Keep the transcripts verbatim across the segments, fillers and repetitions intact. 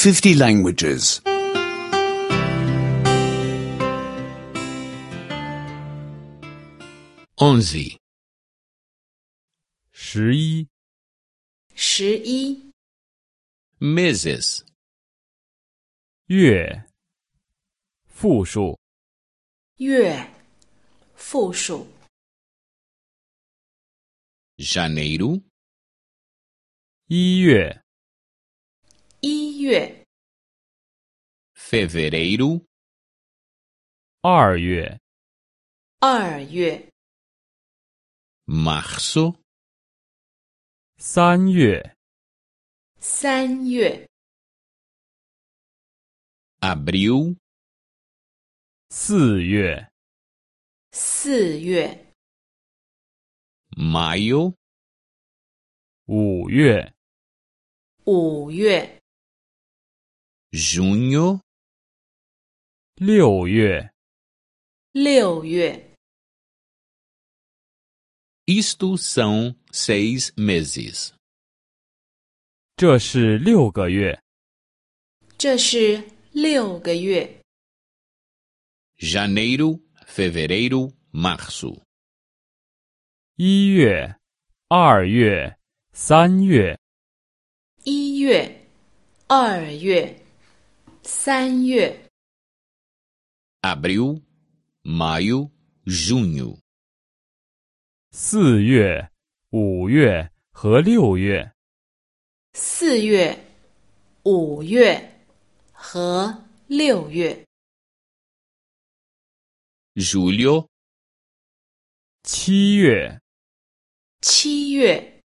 fifty languages. Onze. 十一十一 Meses. 月复数月复数 Janeiro. 一月一月 Fevereiro. 二月二月 Março. 三月三月 Abril. 四月四月 Maio. 五月五月 Junho. 六月六月 Isto são seis meses. 这是六个月。 这是六个月 Janeiro, fevereiro, março. 一月二月三月一月二月三月 Abril, maio, junho. 四月五月和六月四月五月和六月 Julho. 七月七月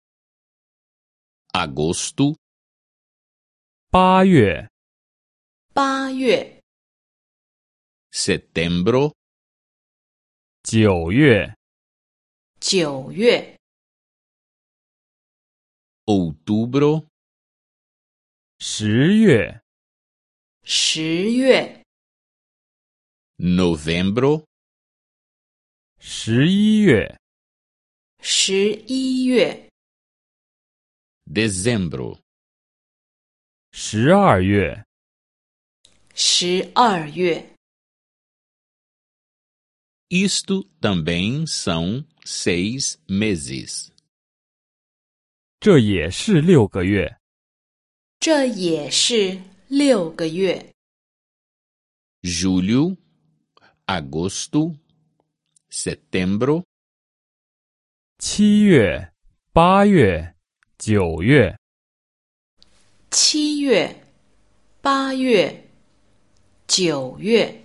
Agosto. 八月八月 Setembro. 九月九月 Outubro. 十月十月 Novembro. 十一月十一月 Dezembro. 十二月十二月 Isto também são seis meses. 这也是六个月。 这也是六个月 Julho, agosto, setembro. 七月八月九月七月八月九月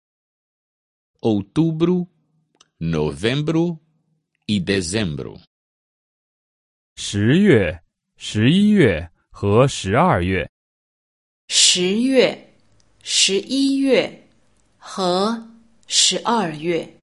Outubro, novembro e dezembro. 十月十一月和十二月十月十一月和十二月